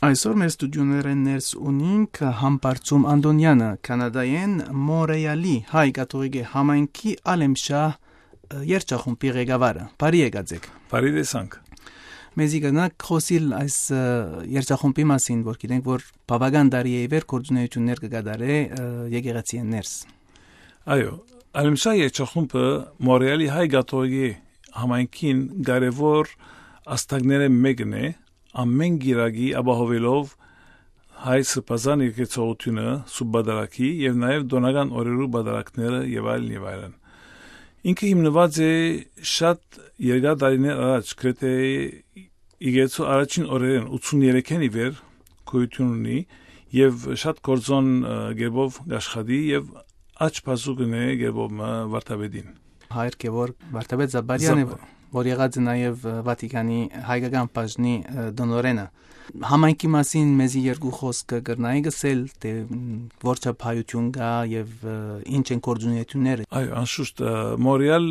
Այսօր մեր ստուդիոներեն ներս ունինք Համբարձում Անդոնյանը, կանադայեն Մոնրեալի հայ կաթողիկ համայնքի Ալեմշահ երգչախումբի ղեկավարը։ Բարի եկացեք։ Բարի տեսանք։ Մեզի գնանք խոսիլ այս երգչախումբի մասին, որ գիտենք, որ բավական տարի է վեր գործունեություններ կգադարե եկեղեցին ներս։ Այո, Ալեմշահ երգչախումբը Մոնրեալի հայ կաթողիկ համայնքին կարևոր աստղները մեկն է, ամեն գիրագի ապահովելով հայ սրբազան եկեղեցությունը սուրբ բադարակի եւ նաեւ դոնական օրերու բադարակները եւ այլն։ Ինքը հիմնված է շատ երկար տարիներ առաջ, գրեթե եկեղեցու առաջին օրերին 83-ին ի վեր գոյություն ունի եւ շատ կորձոն գերբով աշխատի եւ աճ բազուկն է գերբով վարդապետին։ Հայր Գևորգ Վարդապետ Զաբարյանը, որ եղած է նաև Վատիկանի հայկական բաժնի դոնորենը։ Համայնքի մասին մեզի երկու խոսք կգրնայի գսել, թե որչափ հայություն կա եւ ինչ են գործունեությունները։ Այո, անշուշտ Մոնրեալ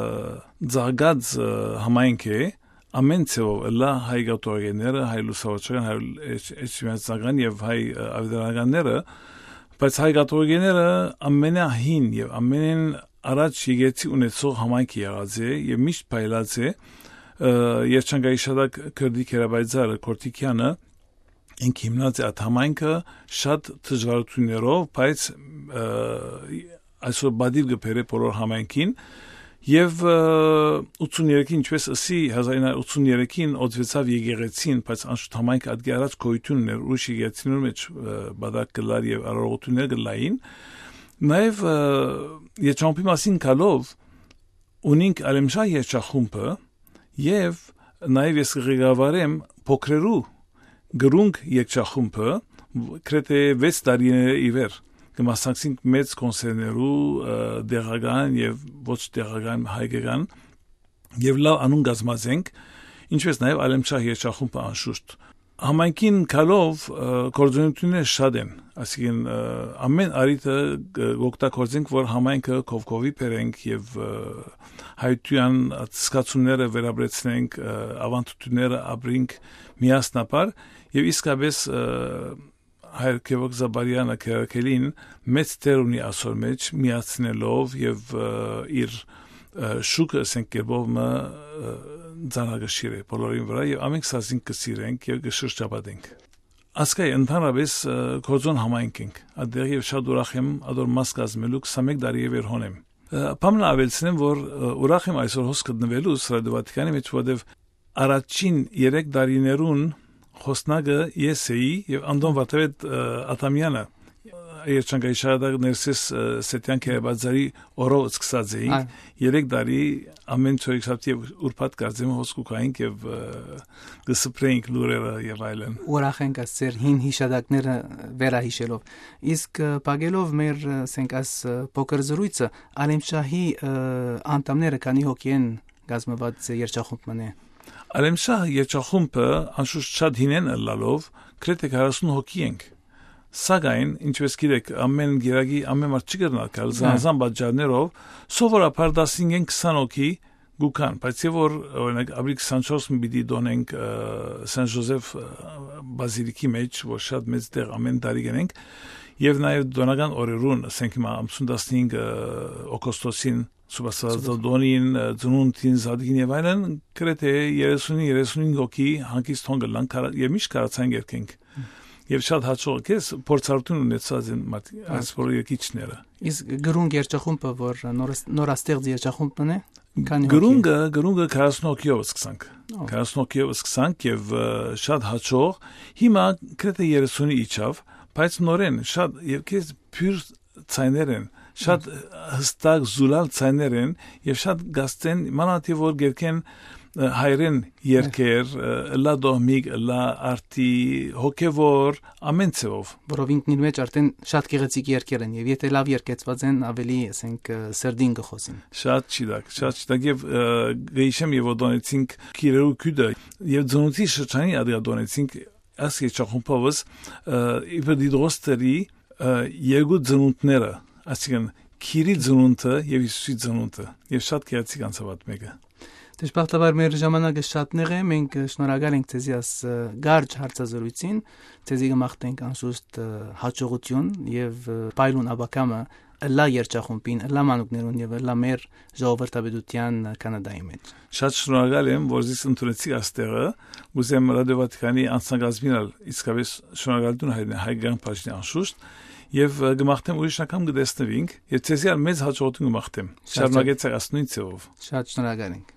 զարգած համայնք է, ամեն ցեվով լա հայ կաթողիկները, հայ լուսավորչական, հայ էջմիածական եւ հայ ավետարանականները, բայց հայ կաթողիկները ամենահին եւ ամենեն առաջ եկեցի ունեցող համայնքի եղած է եւ միշտ փայլած է Երջանկայի շատակ քրդի քերաբայձարը Կորտիկյանը ինքը հիմնած է այդ համայնքը շատ դժվարություններով, բայց այսօր բադիվ գբերը բոլոր համայնքին եւ 83-ին ինչպես ասի 1983-ին օծվեցավ եկեղեցին, բայց անշուշտ համայնքը այդ գարած գոյությունն էր ուրիշ եկեղեցիների մեջ բադակ կլար եւ արարողություններ կլային։ Նաև երգչախումբի մասին կալով ունենք Ալեմշահ երգչախումբը եւ նաև ես ղեկավարեմ փոքրերու գրունգ երգչախումբը գրեթե 6 տարիներ ի վեր կմասնակցենք մեծ կոնցերտներու դեղական եւ ոչ դեղական հայկական եւ լավ անուն գազմացենք, ինչպես նաև Ալեմշահ երգչախումբը անշուշտ Համայնքին կալով գործունեությունները շատ են, այսինքն ամեն արիտը օգտագործենք, որ համայնքը կովկովի բերենք եւ հայության սկացումները վերաբերեցնենք, ավանդությունները ապրենք միասնապար եւ իսկապես Հայր Գևորգ Զաբարյանը քերակելին մեծ տեր ունի ասոր մեջ միացնելով եւ իր շուկը սենկերբով ձանագշիր է բոլորին վրա եւ ամենք սազին կսիրենք եւ կշրջապատենք։ Ասկայ ընդհանրապես կորձոն համայնք ենք։ Ադեղ եւ շատ ուրախ եմ ադոր մաս կազմելու 21 տարի է վեր հոնեմ։ Պամն ավելցնեմ, որ ուրախ եմ այսօր հոս գտնվելու Սրադու Վատիկանի մեջ, որտեւ առաջին 3 տարիներուն խոսնակը ես էի եւ Անդոն Վարդապետ Աթամյանը Երջանկայի շարադակ ներսես Սետյան Քերաբաձարի օրով սկսած էինք 3 տարի ամեն ծորիքսապ եւ ուրբաթ կարծեմ հոսկուկայինք եւ գսպրեինք լուրերը եւ այլն։ Ուրախ ենք ասեր հին հիշադակները վերահիշելով։ Իսկ բագելով մեր սենկաս փոքր զրույցը Ալեմշահի անդամները քանի հոգի են գազմված երգչախումբն է։ Ալեմշահ երգչախումբը անշուշտ շատ հին են լալով գրեթե 40 հոգի ենք։ Սակայն, ինչպես գիտեք, ամեն գիրագի ամեն մարդ չի կրնակալ զանազան պատճառներով, սովորաբար 15-20 հոգի գուքան, բայց եւ որ օրինակ ապրիլ 24-ին պիտի դոնենք Սան Ժոզեֆ բազիլիկի մեջ, որ շատ մեծ տեղ ամեն տարի գնենք, եւ նաեւ դոնական օրերուն, ասենք հիմա 15 օգոստոսին Սուբասազադոնին, ծնունդին, զադգին եւ այլն, գրեթե 30-35 հոգի հանգիստ հոնգլան եւ միշտ կարացան երկենք։ Եվ շատ հաջող ես փորձառություն ունեցած են այս բոլոր երկիչները։ Իսկ գրունգ երգչախումբը, որ նորաստեղծ երգչախումբն է, գրունգը 40 հոգիով սկսանք։ 40 հոգիով սկսանք եւ շատ հաջող հիմա գրեթե 30-ի իջավ, բայց նորեն շատ եւ քեզ փյուր ցայներ են, շատ հստակ զուլալ ցայներ են եւ շատ գաստեն մանաթի որ գերքեն հայրեն երկեր, լա դոմիկ, լա արտի, հոգևոր, ամեն ծևով։ Որով ինքնին մեջ արդեն շատ գեղեցիկ երկեր են եւ եթե լավ երկեցված են, ավելի, ասենք, սրդին կխոսին։ Շատ ճիշտ եւ գեյշեմ եւ օդոնեցինք քիրերու քուդը եւ ծնունդի շրջանի ադիադոնեցինք ասի չախումբովս իբդիդրոստերի երկու ծնունդները, ասիկան քիրի ծնունդը եւ Հիսուսի ծնունդը եւ շատ գեղեցիկ անցավ մեկը։ Դժբախտաբար մեր ժամանակը շատներ է, մենք շնորհակալ ենք ձեզի աս գարջ հարցազրույցին, ձեզի կմաղթենք անշուշտ հաջողություն եւ պայլուն աբակամը լա երջախումբին, լա մանուկներուն եւ լա մեր ժողովրդավետության Կանադայի մեջ։ Շատ շնորհակալ եմ, որ զիս ընդունեցիք աստեղը, ուզեմ Ռադիո Վատիկանի անցնագազմինալ իսկապես շնորհակալություն հայկական բաժնի անշուշտ եւ գմախտեմ ուրիշ անգամ կտեսնվենք եւ ցեզի մեծ հաջողություն գմախտեմ։ Շարունակեցեք ասնույն ձևով։ Շատ շնորհակալ ենք։